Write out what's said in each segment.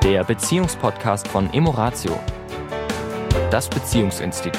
der Beziehungspodcast von Emoratio, das Beziehungsinstitut.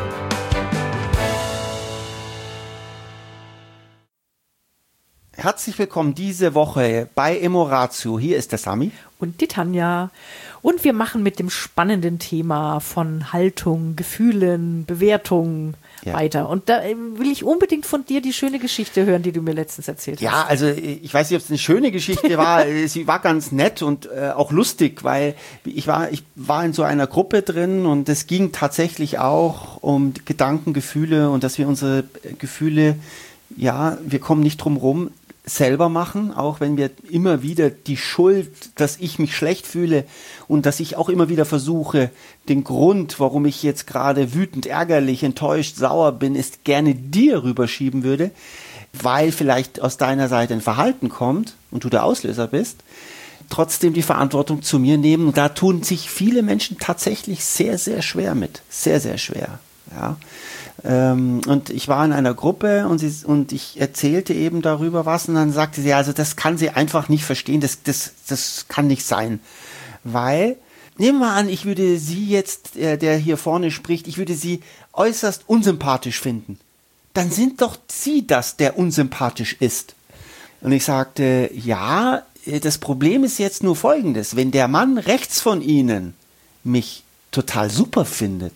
Herzlich willkommen diese Woche bei Emoratio. Hier ist der Sami. Und die Tanja. Und wir machen mit dem spannenden Thema von Haltung, Gefühlen, Bewertungen weiter. Und da will ich unbedingt von dir die schöne Geschichte hören, die du mir letztens erzählt hast. Ja, also ich weiß nicht, ob es eine schöne Geschichte war. Sie war ganz nett und auch lustig, weil ich war in so einer Gruppe drin und es ging tatsächlich auch um Gedanken, Gefühle und dass wir unsere Gefühle, wir kommen nicht drum rum, selber machen, auch wenn wir immer wieder die Schuld, dass ich mich schlecht fühle und dass ich auch immer wieder versuche, den Grund, warum ich jetzt gerade wütend, ärgerlich, enttäuscht, sauer bin, ist gerne dir rüberschieben würde, weil vielleicht aus deiner Seite ein Verhalten kommt und du der Auslöser bist, trotzdem die Verantwortung zu mir nehmen. Und da tun sich viele Menschen tatsächlich sehr, sehr schwer mit. Sehr, sehr schwer. Ja. Und ich war in einer Gruppe und ich erzählte eben darüber was und dann sagte sie, also das kann sie einfach nicht verstehen, das kann nicht sein, weil, nehmen wir an, ich würde sie jetzt, der hier vorne spricht, ich würde sie äußerst unsympathisch finden, dann sind doch Sie das, der unsympathisch ist. Und ich sagte, ja, das Problem ist jetzt nur Folgendes, wenn der Mann rechts von Ihnen mich total super findet,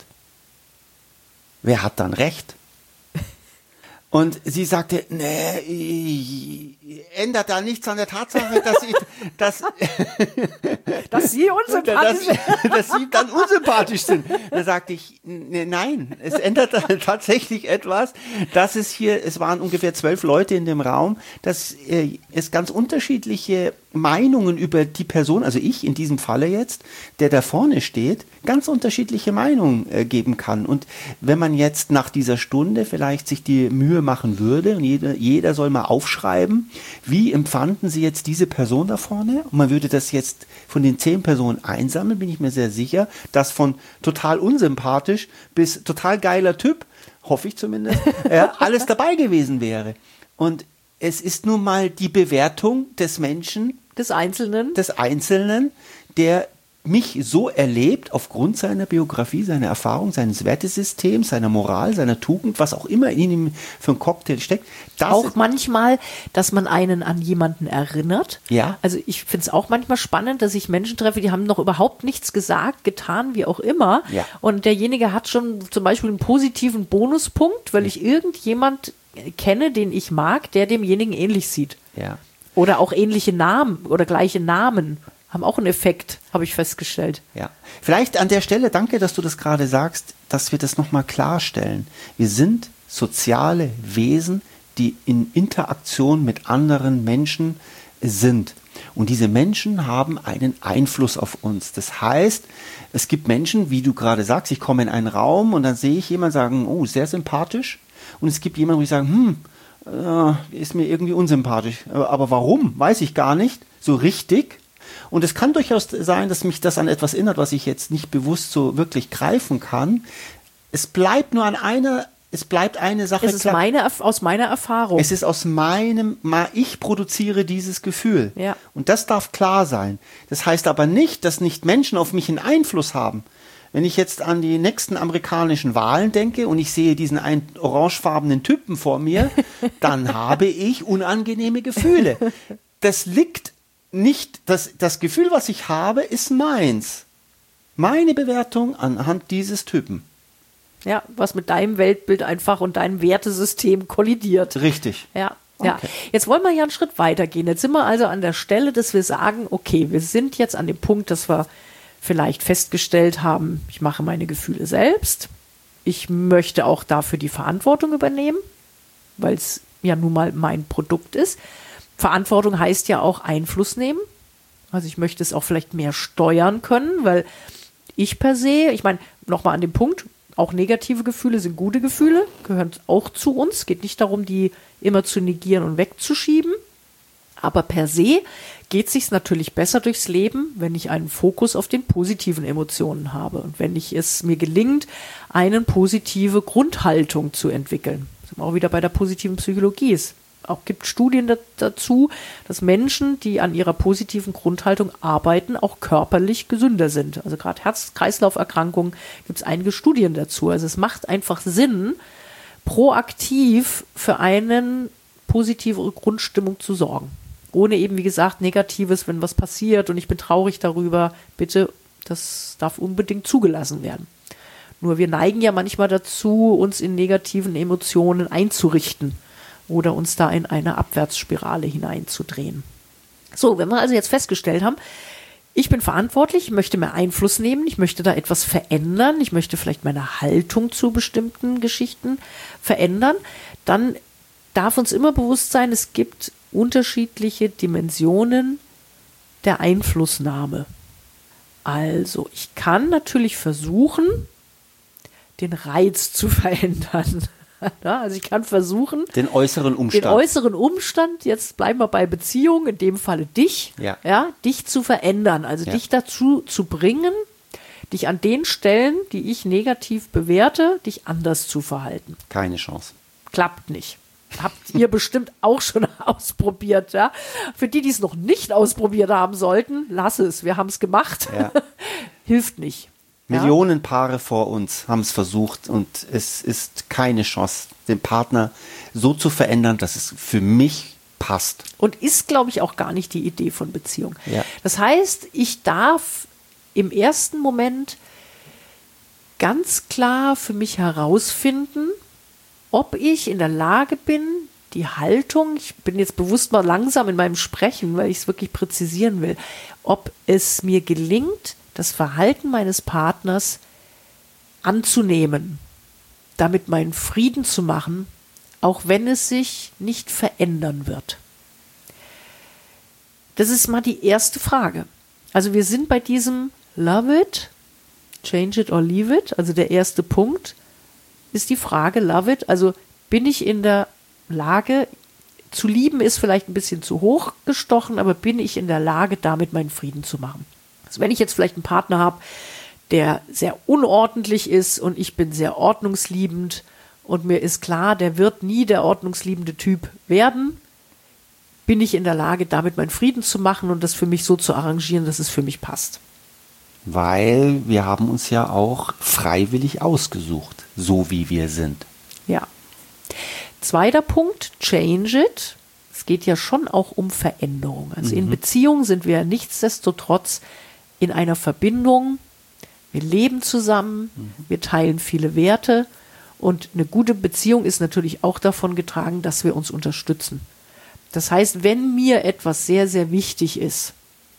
wer hat dann recht? Und sie sagte, nee, ändert da nichts an der Tatsache, dass Sie unsympathisch sind. Dass Sie dann unsympathisch sind. Da sagte ich, nein, es ändert tatsächlich etwas, dass es waren ungefähr 12 Leute in dem Raum, dass es ganz unterschiedliche Meinungen über die Person, also ich in diesem Falle jetzt, der da vorne steht, ganz unterschiedliche Meinungen geben kann. Und wenn man jetzt nach dieser Stunde vielleicht sich die Mühe machen würde und jeder soll mal aufschreiben, wie empfanden Sie jetzt diese Person da vorne? Und man würde das jetzt von den 10 Personen einsammeln, bin ich mir sehr sicher, dass von total unsympathisch bis total geiler Typ, hoffe ich zumindest, alles dabei gewesen wäre. Und es ist nun mal die Bewertung des Menschen, des Einzelnen, der mich so erlebt, aufgrund seiner Biografie, seiner Erfahrung, seines Wertesystems, seiner Moral, seiner Tugend, was auch immer in ihm für einen Cocktail steckt. Auch manchmal, dass man einen an jemanden erinnert. Ja. Also ich finde es auch manchmal spannend, dass ich Menschen treffe, die haben noch überhaupt nichts gesagt, getan, wie auch immer. Ja. Und derjenige hat schon zum Beispiel einen positiven Bonuspunkt, weil ich irgendjemand kenne, den ich mag, der demjenigen ähnlich sieht. Ja. Oder auch ähnliche Namen oder gleiche Namen haben auch einen Effekt, habe ich festgestellt. Ja. Vielleicht an der Stelle, danke, dass du das gerade sagst, dass wir das nochmal klarstellen. Wir sind soziale Wesen, die in Interaktion mit anderen Menschen sind. Und diese Menschen haben einen Einfluss auf uns. Das heißt, es gibt Menschen, wie du gerade sagst, ich komme in einen Raum und dann sehe ich jemanden sagen, oh, sehr sympathisch. Und es gibt jemanden, wo ich sage, ist mir irgendwie unsympathisch. Aber warum? Weiß ich gar nicht. So richtig. Und es kann durchaus sein, dass mich das an etwas erinnert, was ich jetzt nicht bewusst so wirklich greifen kann. Es bleibt nur eine Sache klar. Aus meiner Erfahrung. Es ist ich produziere dieses Gefühl. Ja. Und das darf klar sein. Das heißt aber nicht, dass nicht Menschen auf mich einen Einfluss haben. Wenn ich jetzt an die nächsten amerikanischen Wahlen denke und ich sehe diesen einen orangefarbenen Typen vor mir, dann habe ich unangenehme Gefühle. Das liegt nicht, das Gefühl, was ich habe, ist meins. Meine Bewertung anhand dieses Typen. Ja, was mit deinem Weltbild einfach und deinem Wertesystem kollidiert. Richtig. Ja. Okay. Ja, jetzt wollen wir ja einen Schritt weiter gehen. Jetzt sind wir also an der Stelle, dass wir sagen, okay, wir sind jetzt an dem Punkt, dass wir vielleicht festgestellt haben, ich mache meine Gefühle selbst. Ich möchte auch dafür die Verantwortung übernehmen, weil es ja nun mal mein Produkt ist. Verantwortung heißt ja auch Einfluss nehmen. Also ich möchte es auch vielleicht mehr steuern können, weil ich per se, ich meine, nochmal an dem Punkt, auch negative Gefühle sind gute Gefühle, gehören auch zu uns. Geht nicht darum, die immer zu negieren und wegzuschieben. Aber per se geht es sich natürlich besser durchs Leben, wenn ich einen Fokus auf den positiven Emotionen habe und wenn es mir gelingt, eine positive Grundhaltung zu entwickeln. Das sind wir auch wieder bei der positiven Psychologie ist. gibt Studien dazu, dass Menschen, die an ihrer positiven Grundhaltung arbeiten, auch körperlich gesünder sind. Also gerade Herz-Kreislauf-Erkrankungen gibt es einige Studien dazu. Also es macht einfach Sinn, proaktiv für eine positive Grundstimmung zu sorgen. Ohne eben, wie gesagt, Negatives, wenn was passiert und ich bin traurig darüber, bitte, das darf unbedingt zugelassen werden. Nur wir neigen ja manchmal dazu, uns in negativen Emotionen einzurichten oder uns da in eine Abwärtsspirale hineinzudrehen. So, wenn wir also jetzt festgestellt haben, ich bin verantwortlich, ich möchte mehr Einfluss nehmen, ich möchte da etwas verändern, ich möchte vielleicht meine Haltung zu bestimmten Geschichten verändern, dann darf uns immer bewusst sein, es gibt unterschiedliche Dimensionen der Einflussnahme. Also, ich kann natürlich versuchen, den Reiz zu verändern. Also ich kann versuchen, den äußeren Umstand, jetzt bleiben wir bei Beziehung, in dem Falle dich, dich zu verändern, also dich dazu zu bringen, dich an den Stellen, die ich negativ bewerte, dich anders zu verhalten. Keine Chance. Klappt nicht. Habt ihr bestimmt auch schon ausprobiert, ja? Für die es noch nicht ausprobiert haben sollten, lass es, wir haben es gemacht. Ja. Hilft nicht. Millionen Paare vor uns haben es versucht und es ist keine Chance, den Partner so zu verändern, dass es für mich passt. Und ist, glaube ich, auch gar nicht die Idee von Beziehung. Ja. Das heißt, ich darf im ersten Moment ganz klar für mich herausfinden, ob ich in der Lage bin, die Haltung, ich bin jetzt bewusst mal langsam in meinem Sprechen, weil ich es wirklich präzisieren will, ob es mir gelingt, das Verhalten meines Partners anzunehmen, damit meinen Frieden zu machen, auch wenn es sich nicht verändern wird. Das ist mal die erste Frage. Also wir sind bei diesem Love it, change it or leave it, also der erste Punkt ist die Frage, love it, also bin ich in der Lage, zu lieben ist vielleicht ein bisschen zu hoch gestochen, aber bin ich in der Lage, damit meinen Frieden zu machen? Also wenn ich jetzt vielleicht einen Partner habe, der sehr unordentlich ist und ich bin sehr ordnungsliebend und mir ist klar, der wird nie der ordnungsliebende Typ werden, bin ich in der Lage, damit meinen Frieden zu machen und das für mich so zu arrangieren, dass es für mich passt. Weil wir haben uns ja auch freiwillig ausgesucht, so wie wir sind. Ja. Zweiter Punkt, change it. Es geht ja schon auch um Veränderung. Also in Beziehung sind wir nichtsdestotrotz in einer Verbindung. Wir leben zusammen, wir teilen viele Werte und eine gute Beziehung ist natürlich auch davon getragen, dass wir uns unterstützen. Das heißt, wenn mir etwas sehr, sehr wichtig ist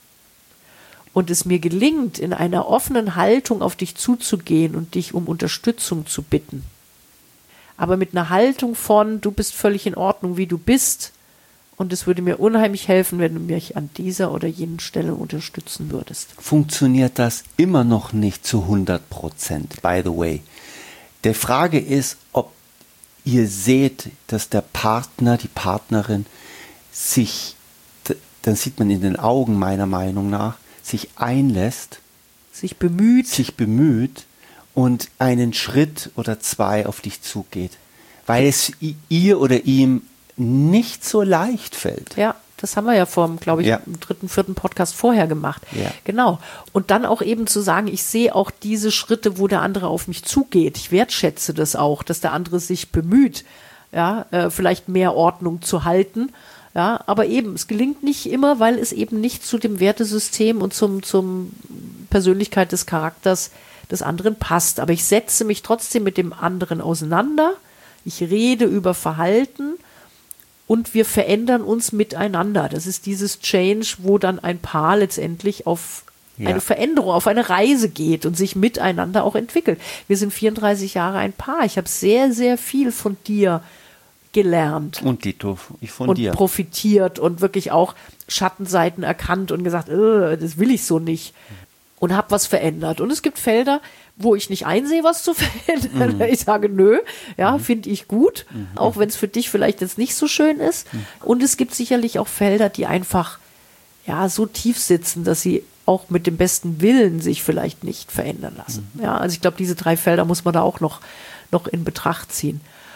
und es mir gelingt, in einer offenen Haltung auf dich zuzugehen und dich um Unterstützung zu bitten, aber mit einer Haltung von, du bist völlig in Ordnung, wie du bist, und es würde mir unheimlich helfen, wenn du mich an dieser oder jenen Stelle unterstützen würdest. Funktioniert das immer noch nicht zu 100%, by the way. Die Frage ist, ob ihr seht, dass der Partner, die Partnerin sich, dann sieht man in den Augen meiner Meinung nach, sich einlässt, sich bemüht und einen Schritt oder zwei auf dich zugeht. Weil es ihr oder ihm nicht so leicht fällt. Ja, das haben wir ja im 3., 4. Podcast vorher gemacht. Ja. Genau. Und dann auch eben zu sagen, ich sehe auch diese Schritte, wo der andere auf mich zugeht. Ich wertschätze das auch, dass der andere sich bemüht, ja, vielleicht mehr Ordnung zu halten. Ja, aber eben, es gelingt nicht immer, weil es eben nicht zu dem Wertesystem und zum Persönlichkeit des Charakters des anderen passt. Aber ich setze mich trotzdem mit dem anderen auseinander. Ich rede über Verhalten. Und wir verändern uns miteinander. Das ist dieses Change, wo dann ein Paar letztendlich auf eine Veränderung, auf eine Reise geht und sich miteinander auch entwickelt. Wir sind 34 Jahre ein Paar. Ich habe sehr, sehr viel von dir gelernt. Und Dito, ich von dir. Und profitiert und wirklich auch Schattenseiten erkannt und gesagt, das will ich so nicht. Und habe was verändert. Und es gibt Felder, wo ich nicht einsehe, was zu verändern. Ich sage, nö, ja, finde ich gut, auch wenn es für dich vielleicht jetzt nicht so schön ist. Und es gibt sicherlich auch Felder, die einfach ja so tief sitzen, dass sie auch mit dem besten Willen sich vielleicht nicht verändern lassen. Ja, also ich glaube, diese 3 Felder muss man da auch noch in Betracht ziehen.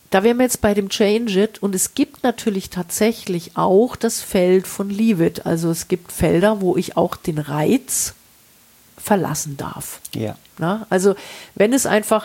da wären wir jetzt bei dem Change It und es gibt natürlich tatsächlich auch das Feld von Leave It. Also es gibt Felder, wo ich auch den Reiz verlassen darf. Ja. Na, also wenn es einfach,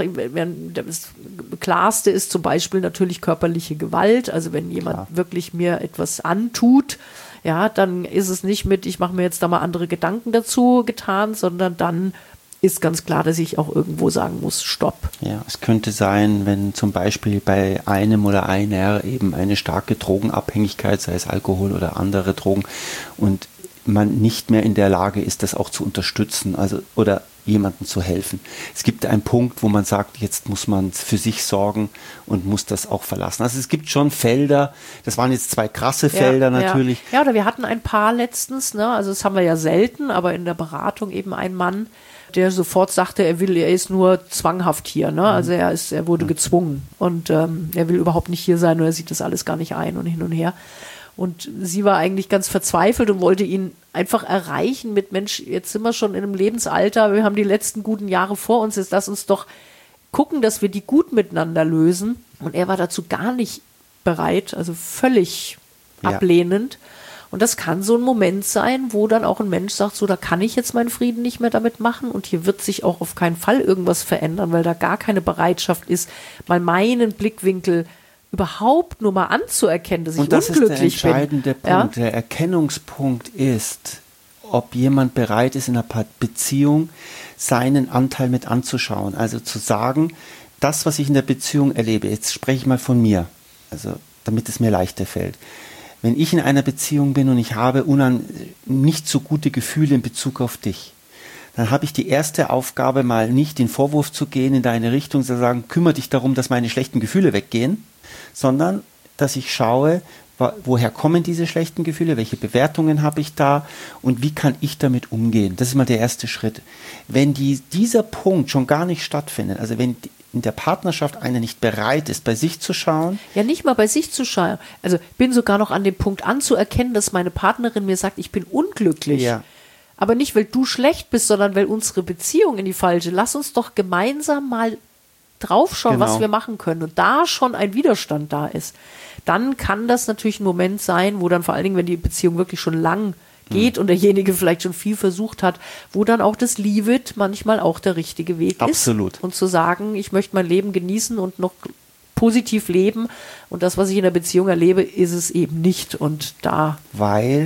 das Klarste ist zum Beispiel natürlich körperliche Gewalt, also wenn jemand wirklich mir etwas antut, ja, dann ist es nicht mit, ich mache mir jetzt da mal andere Gedanken dazu getan, sondern dann ist ganz klar, dass ich auch irgendwo sagen muss, stopp. Ja, es könnte sein, wenn zum Beispiel bei einem oder einer eben eine starke Drogenabhängigkeit, sei es Alkohol oder andere Drogen, und man nicht mehr in der Lage ist, das auch zu unterstützen, also oder jemandem zu helfen. Es gibt einen Punkt, wo man sagt, jetzt muss man für sich sorgen und muss das auch verlassen. Also es gibt schon Felder, das waren jetzt 2 krasse Felder natürlich. Ja, oder wir hatten ein Paar letztens, ne? Also das haben wir ja selten, aber in der Beratung eben ein Mann, der sofort sagte, er ist nur zwanghaft hier, ne? Also er wurde gezwungen und er will überhaupt nicht hier sein und er sieht das alles gar nicht ein und hin und her. Und sie war eigentlich ganz verzweifelt und wollte ihn einfach erreichen mit, Mensch, jetzt sind wir schon in einem Lebensalter, wir haben die letzten guten Jahre vor uns, jetzt lass uns doch gucken, dass wir die gut miteinander lösen. Und er war dazu gar nicht bereit, also völlig ablehnend. Und das kann so ein Moment sein, wo dann auch ein Mensch sagt, so, da kann ich jetzt meinen Frieden nicht mehr damit machen und hier wird sich auch auf keinen Fall irgendwas verändern, weil da gar keine Bereitschaft ist, mal meinen Blickwinkel überhaupt nur mal anzuerkennen, dass ich unglücklich bin. Und das ist der entscheidende Punkt. Der Erkennungspunkt ist, ob jemand bereit ist, in einer Beziehung seinen Anteil mit anzuschauen. Also zu sagen, das, was ich in der Beziehung erlebe, jetzt spreche ich mal von mir, also damit es mir leichter fällt. Wenn ich in einer Beziehung bin und ich habe nicht so gute Gefühle in Bezug auf dich, dann habe ich die erste Aufgabe, mal nicht den Vorwurf zu gehen in deine Richtung, zu sagen, kümmere dich darum, dass meine schlechten Gefühle weggehen, sondern dass ich schaue, woher kommen diese schlechten Gefühle, welche Bewertungen habe ich da und wie kann ich damit umgehen. Das ist mal der erste Schritt. Wenn dieser Punkt schon gar nicht stattfindet, also wenn in der Partnerschaft einer nicht bereit ist, bei sich zu schauen. Ja, nicht mal bei sich zu schauen. Also bin sogar noch an dem Punkt anzuerkennen, dass meine Partnerin mir sagt, ich bin unglücklich. Ja. Aber nicht, weil du schlecht bist, sondern weil unsere Beziehung in die falsche. Lass uns doch gemeinsam mal draufschauen, was wir machen können. Und da schon ein Widerstand da ist, dann kann das natürlich ein Moment sein, wo dann vor allen Dingen, wenn die Beziehung wirklich schon lang geht und derjenige vielleicht schon viel versucht hat, wo dann auch das Leave It manchmal auch der richtige Weg ist. Absolut. Und zu sagen, ich möchte mein Leben genießen und noch positiv leben und das, was ich in der Beziehung erlebe, ist es eben nicht. Und da... Weil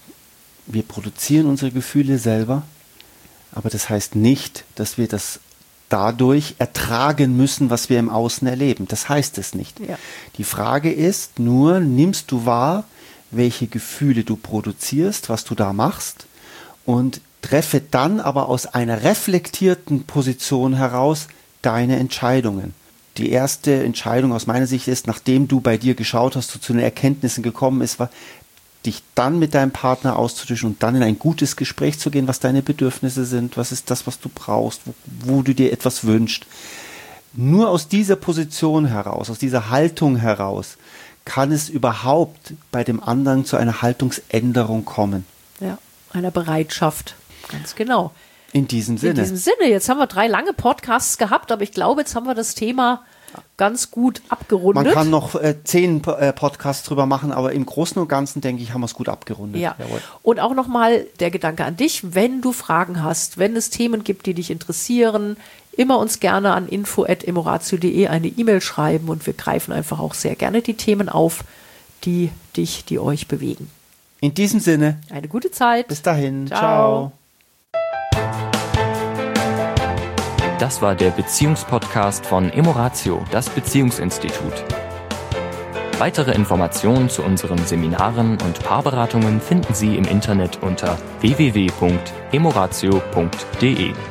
wir produzieren unsere Gefühle selber, aber das heißt nicht, dass wir das dadurch ertragen müssen, was wir im Außen erleben. Das heißt es nicht. Ja. Die Frage ist nur, nimmst du wahr, welche Gefühle du produzierst, was du da machst und treffe dann aber aus einer reflektierten Position heraus deine Entscheidungen. Die erste Entscheidung aus meiner Sicht ist, nachdem du bei dir geschaut hast, du zu den Erkenntnissen gekommen bist, war, dich dann mit deinem Partner auszutauschen und dann in ein gutes Gespräch zu gehen, was deine Bedürfnisse sind, was ist das, was du brauchst, wo du dir etwas wünschst. Nur aus dieser Position heraus, aus dieser Haltung heraus, kann es überhaupt bei dem anderen zu einer Haltungsänderung kommen. Ja, einer Bereitschaft, ganz genau. In diesem Sinne. Jetzt haben wir 3 lange Podcasts gehabt, aber ich glaube, jetzt haben wir das Thema ganz gut abgerundet. Man kann noch 10 Podcasts drüber machen, aber im Großen und Ganzen, denke ich, haben wir es gut abgerundet. Ja. Jawohl. Und auch nochmal der Gedanke an dich, wenn du Fragen hast, wenn es Themen gibt, die dich interessieren, immer uns gerne an info@emoratio.de eine E-Mail schreiben und wir greifen einfach auch sehr gerne die Themen auf, die euch bewegen. In diesem Sinne. Eine gute Zeit. Bis dahin. Ciao. Das war der Beziehungspodcast von Emoratio, das Beziehungsinstitut. Weitere Informationen zu unseren Seminaren und Paarberatungen finden Sie im Internet unter www.emoratio.de.